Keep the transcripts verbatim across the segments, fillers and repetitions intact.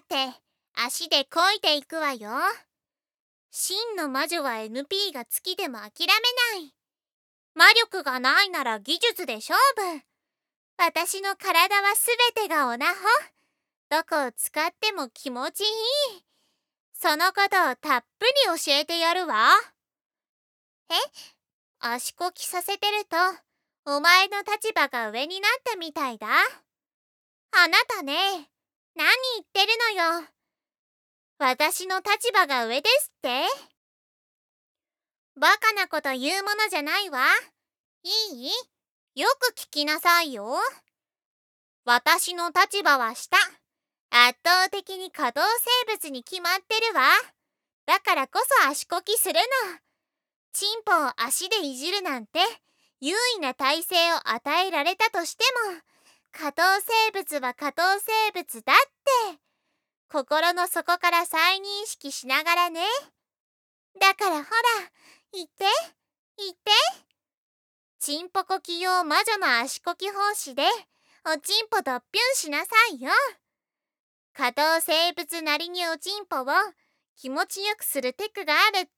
って足で漕いでいくわよ。真の魔女は エヌピー が好きでも諦めない。魔力がないなら技術で勝負。私の体はすべてがオナホ。どこを使っても気持ちいい。そのことをたっぷり教えてやるわ。え、足こきさせてるとお前の立場が上になったみたいだ。あなたね、何言ってるのよ。私の立場が上ですって？バカなこと言うものじゃないわ。いい？よく聞きなさいよ。私の立場は下。圧倒的に可動生物に決まってるわ。だからこそ足こきするの。チンポを足でいじるなんて優位な体勢を与えられたとしても、可動生物は可動生物だって心の底から再認識しながらね。だからほら、言って言って。チンポこき用魔女の足こき奉仕でおちんぽドッピュンしなさいよ。可動生物なりにおちんぽを気持ちよくするテクがあるって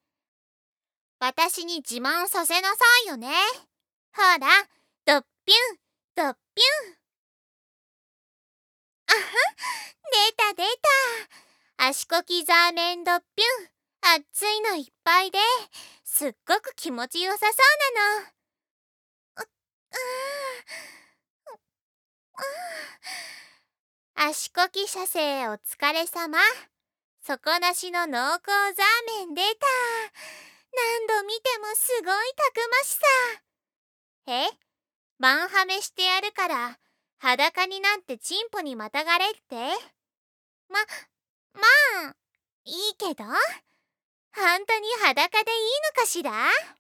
私に自慢させなさいよね。ほら、ドッピュンドッピュン。あは、出た出た。足こきザーメンドッピュン。熱いのいっぱいですっごく気持ちよさそうなの。う、うー、う、うー。足こき射精お疲れさま。底なしの濃厚ザーメン出た。何度見てもすごいたくましさ。え、マンハメしてやるから裸になってチンポにまたがれって？ま、まあ、いいけど、本当に裸でいいのかしら？